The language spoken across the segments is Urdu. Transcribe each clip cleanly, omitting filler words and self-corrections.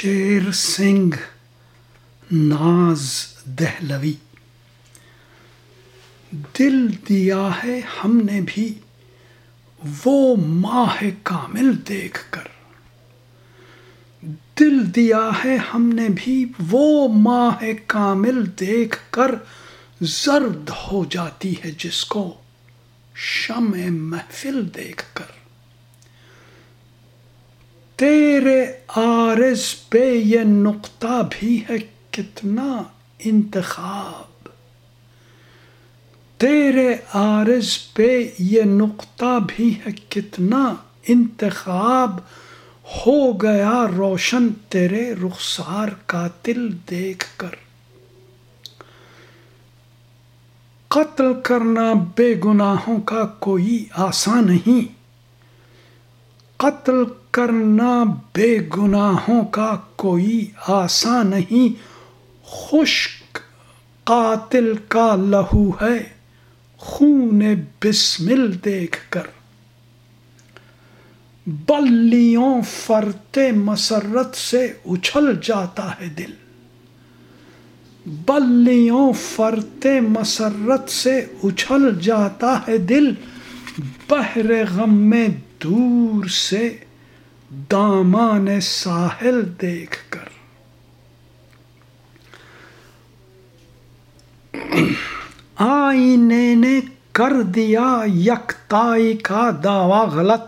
شیر سنگھ ناز دہلوی. دل دیا ہے ہم نے بھی وہ ماہ کامل دیکھ کر. دل دیا ہے ہم نے بھی وہ ماہ کامل دیکھ کر. زرد ہو جاتی ہے جس کو شمع محفل دیکھ کر. تیرے عارض پہ یہ نقطہ بھی ہے کتنا انتخاب. تیرے عارض پہ یہ نقطہ بھی ہے کتنا انتخاب. ہو گیا روشن تیرے رخسار کا دل دیکھ کر. قتل کرنا بے گناہوں کا کوئی آسان نہیں. قتل کرنا بے گناہوں کا کوئی آسان نہیں. خشک قاتل کا لہو ہے خون بسمل دیکھ کر. بلیوں فرتے مسرت سے اچھل جاتا ہے دل. بلیوں فرتے مسرت سے اچھل جاتا ہے دل. بحر غم میں دور سے دامان ساحل دیکھ کر. آئینے نے کر دیا یکتائی کا دعویٰ غلط.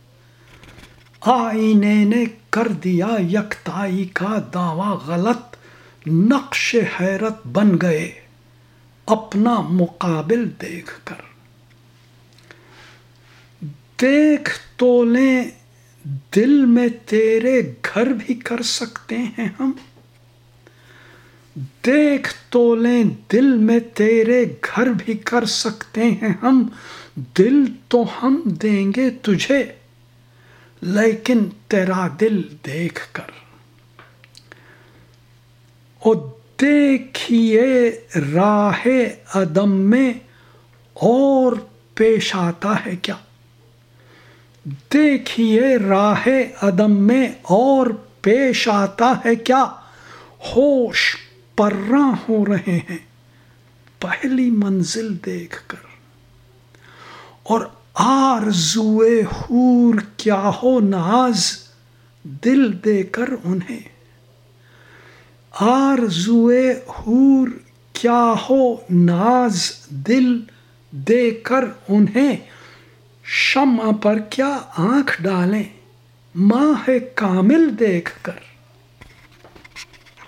آئینے نے کر دیا یکتائی کا دعویٰ غلط. نقش حیرت بن گئے اپنا مقابل دیکھ کر. دیکھ تو لیں دل میں تیرے گھر بھی کر سکتے ہیں ہم. دیکھ تو لیں دل میں تیرے گھر بھی کر سکتے ہیں ہم. دل تو ہم دیں گے تجھے لیکن تیرا دل دیکھ کر. او دیکھیے راہ عدم میں اور پیش آتا ہے کیا. دیکھیے راہ عدم میں اور پیش آتا ہے کیا. ہوش پراں ہو رہے ہیں پہلی منزل دیکھ کر. اور آرزوئے حور کیا ہو ناز دل دے کر انہیں. آرزوئے حور کیا ہو ناز دل دے کر انہیں. شمع پر کیا آنکھ ڈالیں ماہ کامل دیکھ کر.